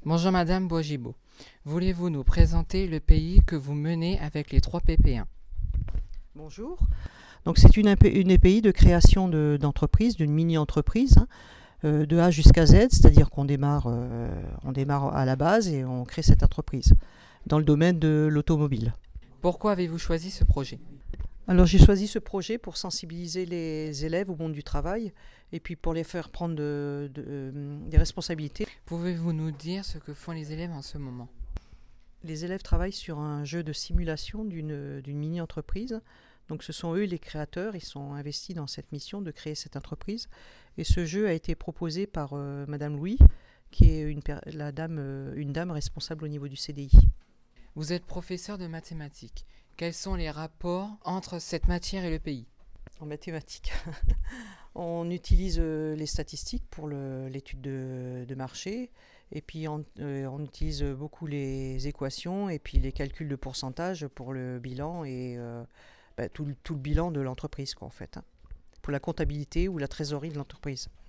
Bonjour Madame Boisgibaud. Voulez-vous nous présenter le pays que vous menez avec les 3 PP1? Bonjour. Donc c'est une EPI de création d'entreprise, d'une mini-entreprise, de A jusqu'à Z, c'est-à-dire qu'on démarre à la base et on crée cette entreprise dans le domaine de l'automobile. Pourquoi avez-vous choisi ce projet? Alors j'ai choisi ce projet pour sensibiliser les élèves au monde du travail et puis pour les faire prendre des responsabilités. Pouvez-vous nous dire ce que font les élèves en ce moment? Les élèves travaillent sur un jeu de simulation d'une mini-entreprise. Donc ce sont eux les créateurs, ils sont investis dans cette mission de créer cette entreprise. Et ce jeu a été proposé par Madame Louis, qui est une dame responsable au niveau du CDI. Vous êtes professeur de mathématiques. Quels sont les rapports entre cette matière et le pays? En mathématiques, on utilise les statistiques pour l'étude de marché. Et puis on utilise beaucoup les équations et puis les calculs de pourcentage pour le bilan et tout le bilan de l'entreprise, quoi, en fait, pour la comptabilité ou la trésorerie de l'entreprise.